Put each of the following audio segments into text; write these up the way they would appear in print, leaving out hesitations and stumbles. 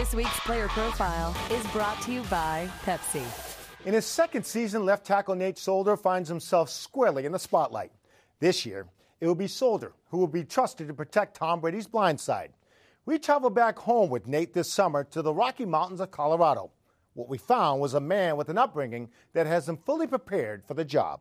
This week's player profile is brought to you by Pepsi. In his second season, left tackle Nate Solder finds himself squarely in the spotlight. This year, it will be Solder who will be trusted to protect Tom Brady's blind side. We traveled back home with Nate this summer to the Rocky Mountains of Colorado. What we found was a man with an upbringing that has him fully prepared for the job.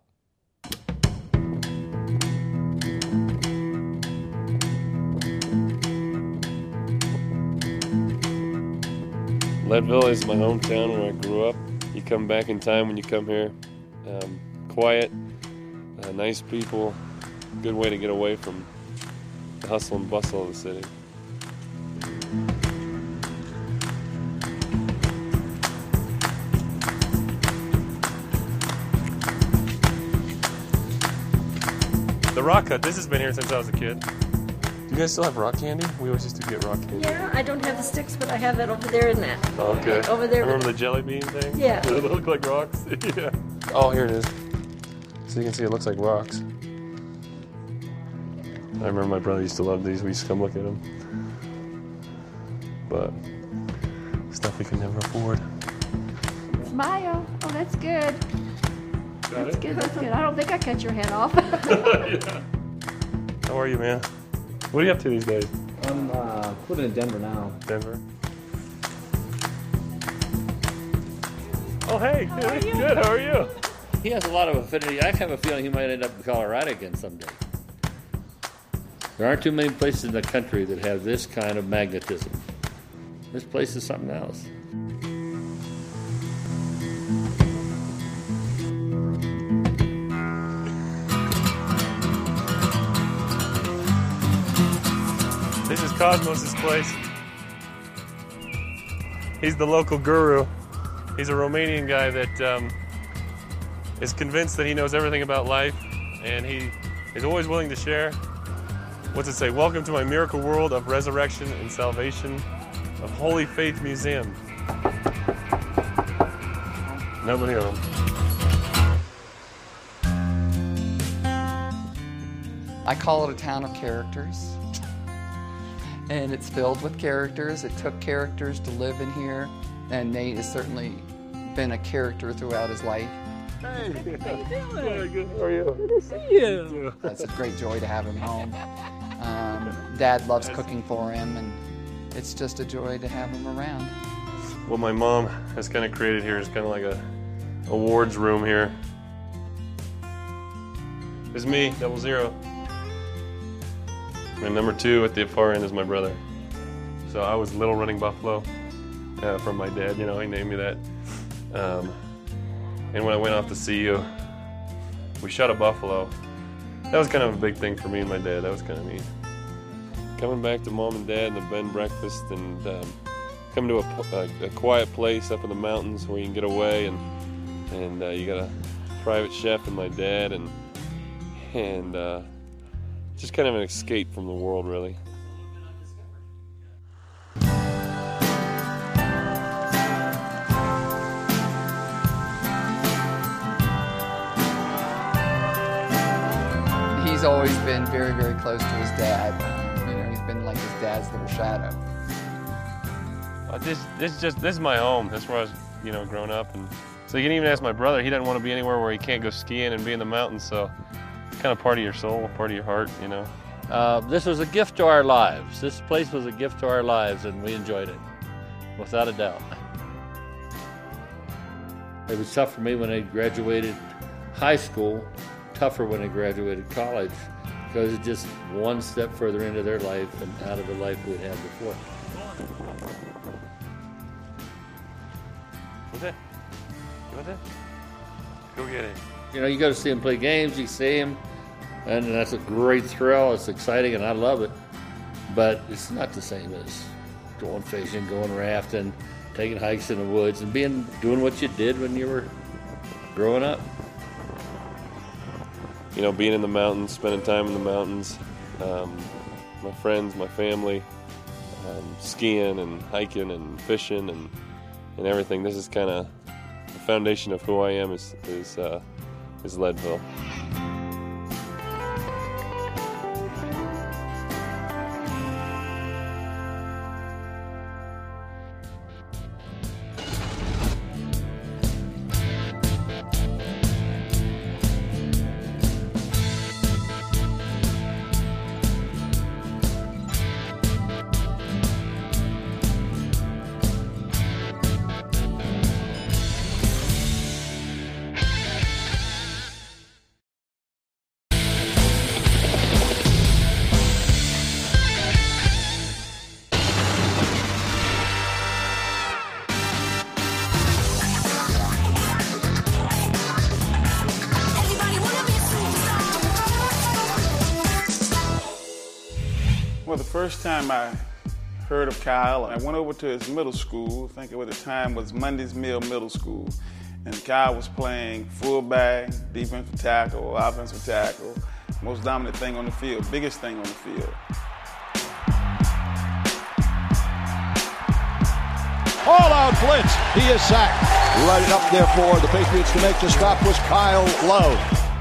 Leadville is my hometown where I grew up. You come back in time when you come here. Quiet, nice people, good way to get away from the hustle and bustle of the city. The Rock Hut, this has been here since I was a kid. Do you guys still have rock candy? We always used to get rock candy. Yeah, I don't have the sticks, but I have that over there in that. Oh, okay. Over there. Remember the jelly bean thing? Yeah. They look like rocks? Yeah. Oh, here it is. So you can see it looks like rocks. I remember my brother used to love these. We used to come look at them. But stuff we could never afford. Smile. Oh, that's good. That's good. That's good. I don't think I cut your head off. Yeah. How are you, man? What are you up to these days? I'm living in Denver now. Denver. Oh, hey. How are you? Good. How are you? He has a lot of affinity. I have a feeling he might end up in Colorado again someday. There aren't too many places in the country that have this kind of magnetism. This place is something else. This is Cosmos' place. He's the local guru. He's a Romanian guy that is convinced that he knows everything about life, and he is always willing to share. What's it say? Welcome to my miracle world of resurrection and salvation of Holy Faith Museum. Nobody home. I call it a town of characters. And it's filled with characters. It took characters to live in here. And Nate has certainly been a character throughout his life. Hey, how you doing? Yeah, good. How are you? Good to see you. It's a great joy to have him home. Dad loves cooking for him, and it's just a joy to have him around. What my mom has kind of created here is kind of like a awards room here. This is me, 00. And number 2 at the far end is my brother. So I was Little Running Buffalo from my dad, you know, he named me that. And when I went off to CU, we shot a buffalo. That was kind of a big thing for me and my dad. That was kind of neat. Coming back to mom and dad and the bed and breakfast, and coming to a quiet place up in the mountains where you can get away, and you got a private chef and my dad, and just kind of an escape from the world, really. He's always been very, very close to his dad. You know, he's been like his dad's little shadow. This is my home. That's where I was, you know, growing up, and so you can even ask my brother. He doesn't want to be anywhere where he can't go skiing and be in the mountains. So it's kind of part of your soul, part of your heart, you know. This was a gift to our lives. This place was a gift to our lives, and we enjoyed it, without a doubt. It was tough for me when I graduated high school, tougher when I graduated college, because it's just one step further into their life and out of the life we'd had before. What's that? You want that? Go get it. You know, you go to see them play games, you see them, and that's a great thrill. It's exciting, and I love it. But it's not the same as going fishing, going rafting, taking hikes in the woods, and doing what you did when you were growing up. You know, being in the mountains, spending time in the mountains, my friends, my family, skiing and hiking and fishing and everything. This is kind of the foundation of who I am is Leadville. Well, the first time I heard of Kyle, I went over to his middle school. I think at the time was Mundy's Mill Middle School. And Kyle was playing fullback, defensive tackle, offensive tackle, most dominant thing on the field, biggest thing on the field. All-out blitz. He is sacked. Right up there for the Patriots to make the stop was Kyle Love.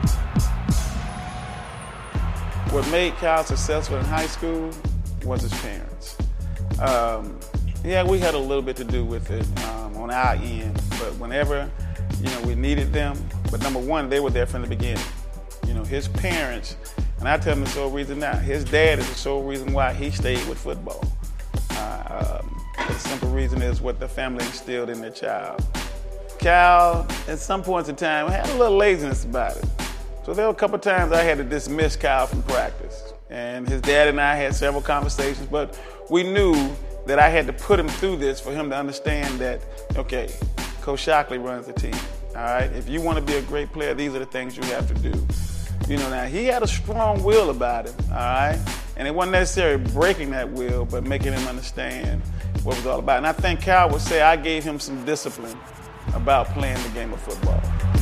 What made Kyle successful in high school was his parents. Yeah, we had a little bit to do with it on our end, but whenever, we needed them, but number one, they were there from the beginning. His parents, and I tell him the sole reason now, his dad is the sole reason why he stayed with football. The simple reason is what the family instilled in their child. Cal, at some points in time, had a little laziness about it. So there were a couple times I had to dismiss Kyle from practice. And his dad and I had several conversations, but we knew that I had to put him through this for him to understand that, okay, Coach Shockley runs the team, all right? If you want to be a great player, these are the things you have to do. Now he had a strong will about it, all right? And it wasn't necessarily breaking that will, but making him understand what it was all about. And I think Kyle would say I gave him some discipline about playing the game of football.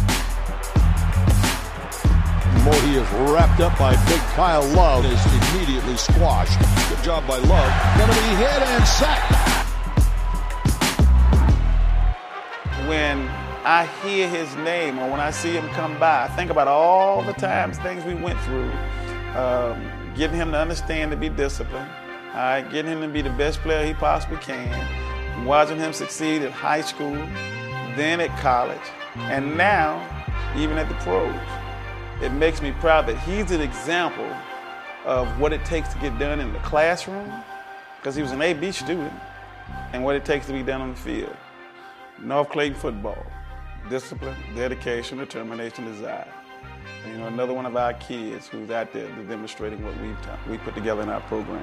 He is wrapped up by big Kyle Love. Is immediately squashed. Good job by Love. Going to be hit and sacked. When I hear his name or when I see him come by, I think about all the things we went through, getting him to understand to be disciplined, all right, getting him to be the best player he possibly can, watching him succeed in high school, then at college, and now even at the pros. It makes me proud that he's an example of what it takes to get done in the classroom, because he was an AB student, and what it takes to be done on the field. North Clayton football, discipline, dedication, determination, desire. And, another one of our kids who's out there demonstrating what we put together in our program.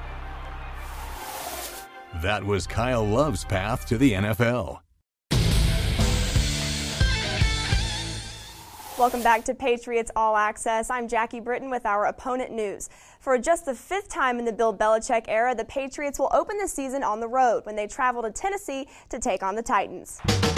That was Kyle Love's path to the NFL. Welcome back to Patriots All Access. I'm Jackie Britton with our opponent news. For just the 5th time in the Bill Belichick era, the Patriots will open the season on the road when they travel to Tennessee to take on the Titans.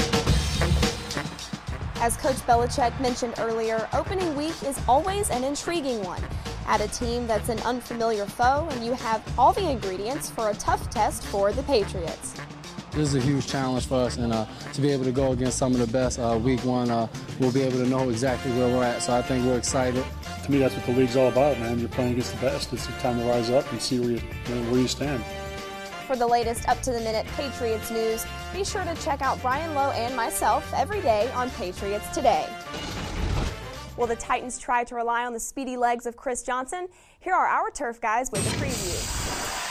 As Coach Belichick mentioned earlier, opening week is always an intriguing one. Add a team that's an unfamiliar foe, and you have all the ingredients for a tough test for the Patriots. This is a huge challenge for us, and to be able to go against some of the best week one, we'll be able to know exactly where we're at. So I think we're excited. To me, that's what the league's all about, man. You're playing against the best. It's time to rise up and see where you stand. For the latest up-to-the-minute Patriots news, be sure to check out Brian Lowe and myself every day on Patriots Today. Will the Titans try to rely on the speedy legs of Chris Johnson? Here are our turf guys with a preview.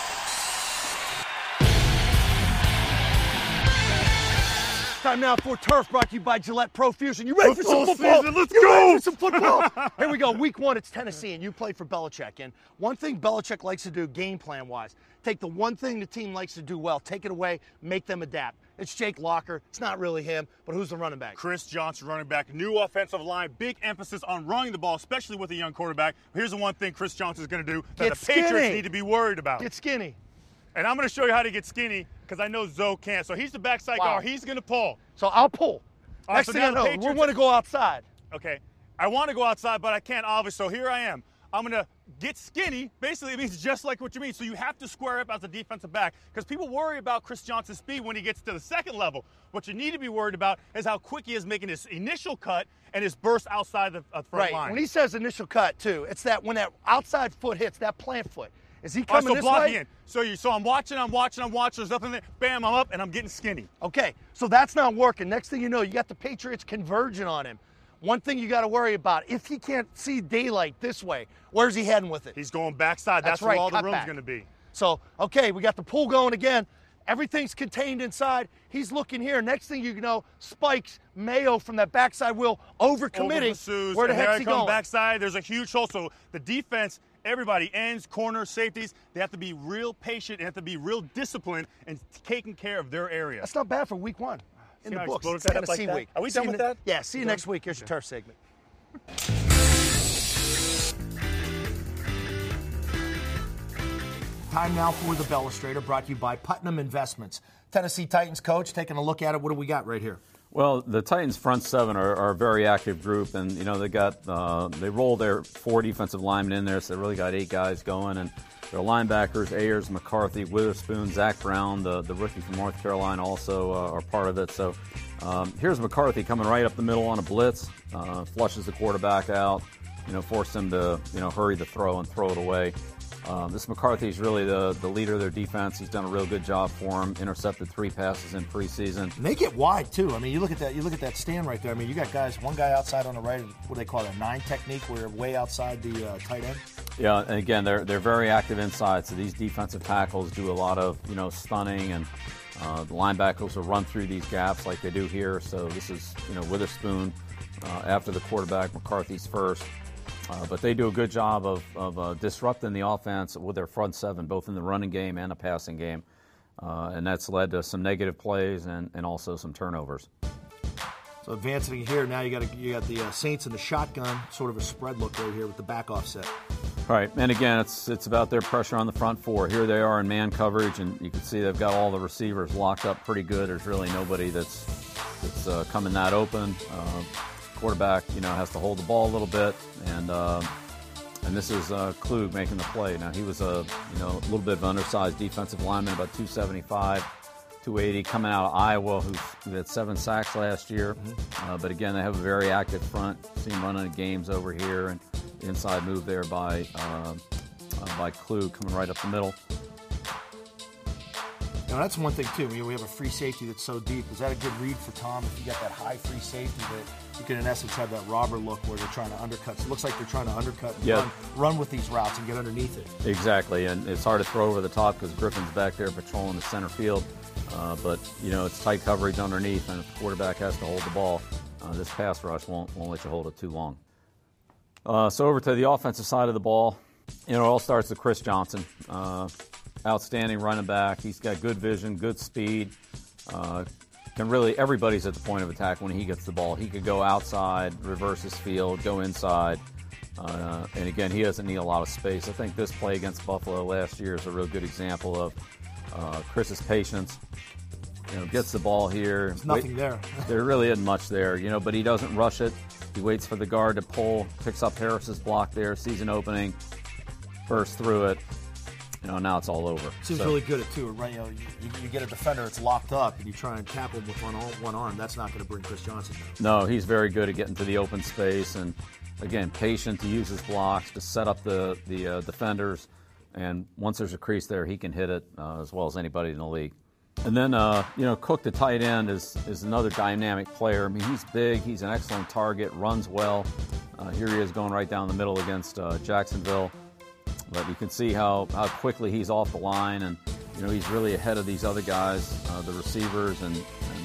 Time now for Turf, brought to you by Gillette Pro Fusion. You ready for some football? Season, let's you go! Ready for some football? Here we go. Week 1, it's Tennessee, and you play for Belichick. And one thing Belichick likes to do, game plan-wise, take the one thing the team likes to do well, take it away, make them adapt. It's Jake Locker. It's not really him, but who's the running back? Chris Johnson, running back. New offensive line. Big emphasis on running the ball, especially with a young quarterback. Here's the one thing Chris Johnson is going to do that the Patriots need to be worried about. Get skinny. And I'm going to show you how to get skinny because I know Zoe can't. So he's the backside guard. He's going to pull. So I'll pull. Next So thing I know, we want to go outside. Okay. I want to go outside, but I can't, obviously. So here I am. I'm going to get skinny. Basically, it means just like what you mean. So you have to square up as a defensive back because people worry about Chris Johnson's speed when he gets to the second level. What you need to be worried about is how quick he is making his initial cut and his burst outside the front line. When he says initial cut, too, it's that when that outside foot hits, that plant foot. Is he coming this way? In. So I'm watching. There's nothing there. Bam, I'm up, and I'm getting skinny. Okay, so that's not working. Next thing you know, you got the Patriots converging on him. One thing you got to worry about, if he can't see daylight this way, where's he heading with it? He's going backside. That's where all the room's going to be. So, okay, we got the pull going again. Everything's contained inside. He's looking here. Next thing you know, spikes Mayo from that backside wheel overcommitting. Where the heck's he going? Backside, there's a huge hole. So the defense, everybody, ends, corners, safeties, they have to be real patient. They have to be real disciplined and taking care of their area. That's not bad for week 1. In the books, it's Tennessee week. Are we done with that? Yeah, see you next week. Here's your Turf segment. Time now for the Bellustrator, brought to you by Putnam Investments. Tennessee Titans coach, taking a look at it. What do we got right here? Well, the Titans' front seven are a very active group, and they roll their 4 defensive linemen in there, so they really got 8 guys going, and their linebackers, Ayers, McCarthy, Witherspoon, Zach Brown, the rookie from North Carolina, also are part of it. So here's McCarthy coming right up the middle on a blitz, flushes the quarterback out, force him to hurry the throw and throw it away. This McCarthy is really the leader of their defense. He's done a real good job for him. Intercepted 3 passes in preseason. And they get wide too. I mean, you look at that stand right there. I mean, you got one guy outside on the right. What do they call it? A 9 technique, where they're way outside the tight end. Yeah, and again, they're very active inside. So these defensive tackles do a lot of stunning, and the linebackers will run through these gaps like they do here. So this is Witherspoon after the quarterback. McCarthy's first. But they do a good job of disrupting the offense with their front seven, both in the running game and the passing game. And that's led to some negative plays and also some turnovers. So advancing here, now you got the Saints in the shotgun, sort of a spread look right here with the back offset. All right, and again, it's about their pressure on the front 4. Here they are in man coverage, and you can see they've got all the receivers locked up pretty good. There's really nobody that's coming that open. Quarterback, has to hold the ball a little bit, and this is Klug making the play. Now he was a little bit of an undersized defensive lineman, about 275, 280, coming out of Iowa, who had 7 sacks last year. But again, they have a very active front. See him running games over here, and the inside move there by Klug coming right up the middle. Now that's one thing too. We have a free safety that's so deep. Is that a good read for Tom if you got that high free safety that you can in essence have that robber look where they're trying to undercut? So it looks like they're trying to undercut and run with these routes and get underneath it. Exactly, and it's hard to throw over the top because Griffin's back there patrolling the center field. But it's tight coverage underneath, and if the quarterback has to hold the ball, this pass rush won't let you hold it too long. So over to the offensive side of the ball, it all starts with Chris Johnson. Outstanding running back. He's got good vision, good speed. Everybody's at the point of attack when he gets the ball. He could go outside, reverse his field, go inside. And again, he doesn't need a lot of space. I think this play against Buffalo last year is a real good example of Chris's patience. Gets the ball here. There's nothing there. There really isn't much there, but he doesn't rush it. He waits for the guard to pull, picks up Harris's block there, sees an opening, bursts through it. Now it's all over. Seems really good at too, right? You get a defender that's locked up, and you try and tap him with one arm. That's not going to bring Chris Johnson down. No, he's very good at getting to the open space, and again, patient to use his blocks to set up the defenders. And once there's a crease there, he can hit it as well as anybody in the league. And then Cook, the tight end, is another dynamic player. I mean, he's big, he's an excellent target, runs well. Here he is going right down the middle against Jacksonville. But you can see how quickly he's off the line, and he's really ahead of these other guys, the receivers and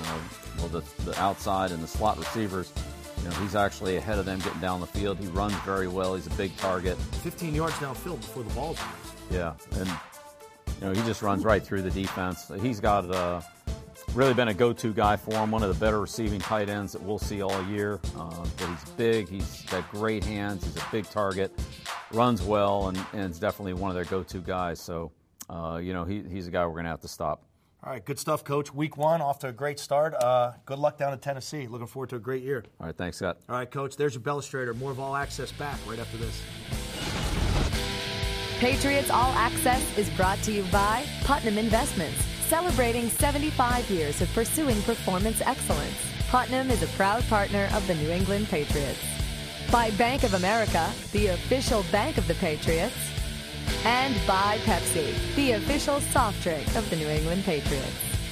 the outside and the slot receivers. He's actually ahead of them getting down the field. He runs very well. He's a big target. 15 yards downfield before the ball's in. Yeah, and he just runs right through the defense. He's got really been a go-to guy for him, one of the better receiving tight ends that we'll see all year. But he's big. He's got great hands. He's a big target. Runs well, and is definitely one of their go-to guys. So, he's a guy we're going to have to stop. All right, good stuff, Coach. Week 1, off to a great start. Good luck down in Tennessee. Looking forward to a great year. All right, thanks, Scott. All right, Coach, there's your Bellustrator. More of All Access back right after this. Patriots All Access is brought to you by Putnam Investments, celebrating 75 years of pursuing performance excellence. Putnam is a proud partner of the New England Patriots. By Bank of America, the official bank of the Patriots. And by Pepsi, the official soft drink of the New England Patriots.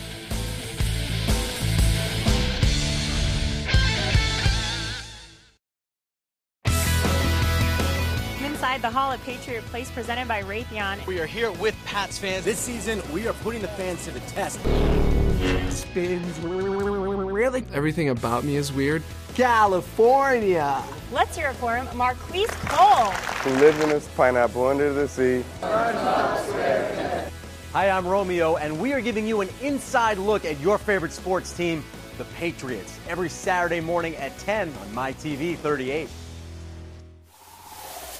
Inside the Hall at Patriot Place, presented by Raytheon. We are here with Pats fans. This season, we are putting the fans to the test. Spins really. Everything about me is weird. California. Let's hear it for him, Marquise Cole. Who lives in this pineapple under the sea. Hi, I'm Romeo, and we are giving you an inside look at your favorite sports team, the Patriots, every Saturday morning at 10 on MyTV 38.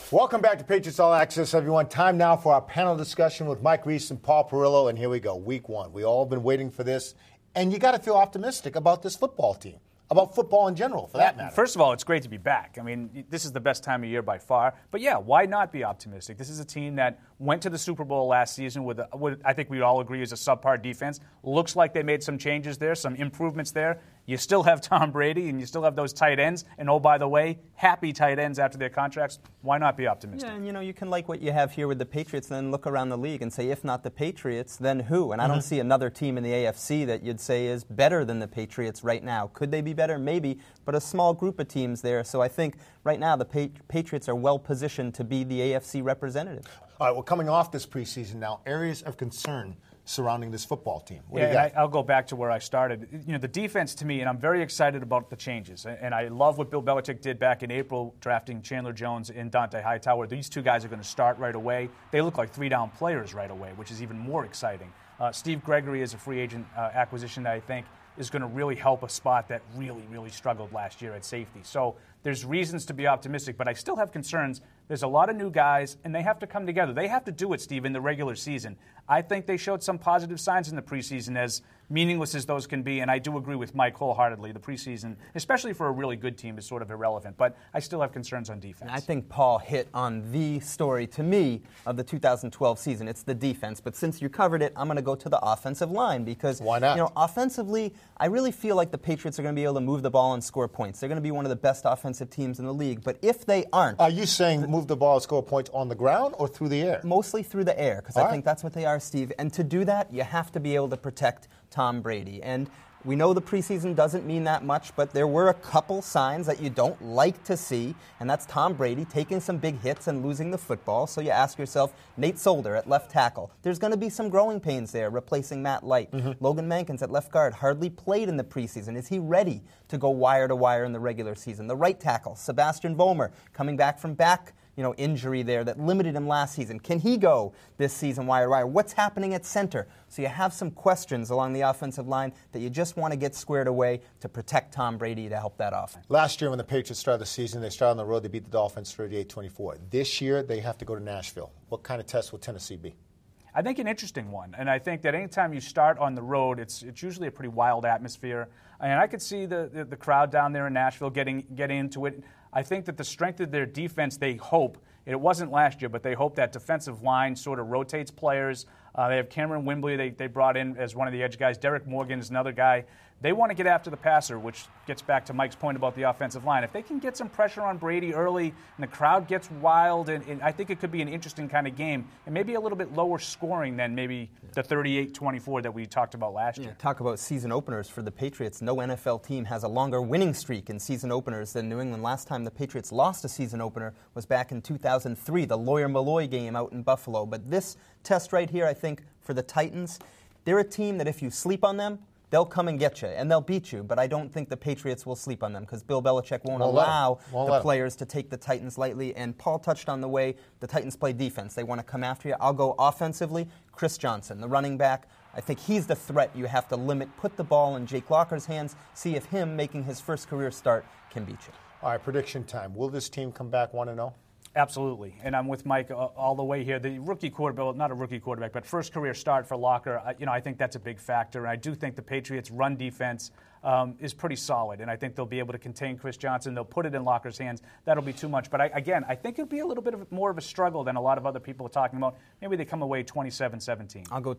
Welcome back to Patriots All Access, everyone. Time now for our panel discussion with Mike Reiss and Paul Perillo, and here we go, week one. We all been waiting for this, and you got to feel optimistic about this football team, about football in general, for that matter. First of all, it's great to be back. I mean, this is the best time of year by far. But yeah, why not be optimistic? This is a team that went to the Super Bowl last season with what I think we all agree is a subpar defense. Looks like they made some changes there, some improvements there. You still have Tom Brady, and you still have those tight ends. And oh, by the way, happy tight ends after their contracts. Why not be optimistic? Yeah, and you can like what you have here with the Patriots, and then look around the league and say, if not the Patriots, then who? And I don't see another team in the AFC that you'd say is better than the Patriots right now. Could they be better? Maybe, but a small group of teams there. So I think right now the Patriots are well positioned to be the AFC representative. All right, we're coming off this preseason now. Areas of concern surrounding this football team. What do you got? I'll go back to where I started. The defense to me, and I'm very excited about the changes. And I love what Bill Belichick did back in April, drafting Chandler Jones and Dante Hightower. These two guys are going to start right away. They look like three-down players right away, which is even more exciting. Steve Gregory is a free agent acquisition that I think is going to really help a spot that really, really struggled last year at safety. So there's reasons to be optimistic, but I still have concerns. There's a lot of new guys, and they have to come together. They have to do it, Steve, in the regular season. I think they showed some positive signs in the preseason, as meaningless as those can be, and I do agree with Mike wholeheartedly. The preseason, especially for a really good team, is sort of irrelevant, but I still have concerns on defense. And I think Paul hit on the story, to me, of the 2012 season. It's the defense, but since you covered it, I'm going to go to the offensive line because, why not? Offensively, I really feel like the Patriots are going to be able to move the ball and score points. They're going to be one of the best offensive teams in the league, but if they aren't... Are you saying move the ball and score points on the ground or through the air? Mostly through the air, because I think that's what they are, Steve. And to do that, you have to be able to protect Tom Brady. And we know the preseason doesn't mean that much, but there were a couple signs that you don't like to see, and that's Tom Brady taking some big hits and losing the football. So you ask yourself, Nate Solder at left tackle. There's going to be some growing pains there, replacing Matt Light. Logan Mankins at left guard hardly played in the preseason. Is he ready to go wire to wire in the regular season? The right tackle, Sebastian Vollmer, coming back from back injury there that limited him last season. Can he go this season wire to wire? What's happening at center? So you have some questions along the offensive line that you just want to get squared away to protect Tom Brady to help that offense. Last year when the Patriots started the season, they started on the road. They beat the Dolphins 38-24. This year they have to go to Nashville. What kind of test will Tennessee be? I think an interesting one, and I think that anytime you start on the road, it's usually a pretty wild atmosphere. And I could see the crowd down there in Nashville getting into it. I think that the strength of their defense, they hope, it wasn't last year, but they hope that defensive line sort of rotates players. They have Cameron Wimbley they brought in as one of the edge guys. Derek Morgan is another guy. They want to get after the passer, which gets back to Mike's point about the offensive line. If they can get some pressure on Brady early and the crowd gets wild, and I think it could be an interesting kind of game, and maybe a little bit lower scoring than maybe the 38-24 that we talked about last year. Talk about season openers for the Patriots. No NFL team has a longer winning streak in season openers than New England. Last time the Patriots lost a season opener was back in 2003, the Lawyer-Malloy game out in Buffalo. But this test right here, I think, for the Titans, they're a team that if you sleep on them, they'll come and get you, and they'll beat you. But I don't think the Patriots will sleep on them because Bill Belichick won't allow the players to take the Titans lightly. And Paul touched on the way the Titans play defense. They want to come after you. I'll go offensively. Chris Johnson, the running back. I think he's the threat you have to limit. Put the ball in Jake Locker's hands. See if him making his first career start can beat you. All right, prediction time. Will this team come back 1-0? Absolutely, and I'm with Mike all the way here. The rookie quarterback, not a rookie quarterback, but first career start for Locker, I think that's a big factor. And I do think the Patriots' run defense is pretty solid, and I think they'll be able to contain Chris Johnson. They'll put it in Locker's hands. That'll be too much. But I think it'll be a little bit more of a struggle than a lot of other people are talking about. Maybe they come away 27-17. I'll go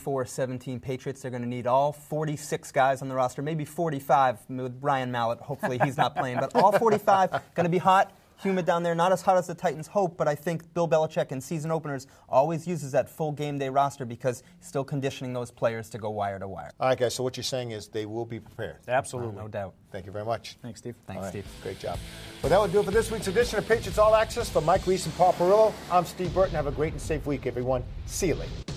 24-17 Patriots. They're going to need all 46 guys on the roster, maybe 45 with Ryan Mallett. Hopefully he's not playing, but all 45 going to be hot. Humid down there, not as hot as the Titans hope, but I think Bill Belichick in season openers always uses that full game day roster because he's still conditioning those players to go wire to wire. All right, guys, so what you're saying is they will be prepared. Absolutely. No doubt. Thank you very much. Thanks, Steve. Thanks, Steve. Great job. Well, that will do it for this week's edition of Patriots All Access. For Mike Reiss and Paul Perillo, I'm Steve Burton. Have a great and safe week, everyone. See you later.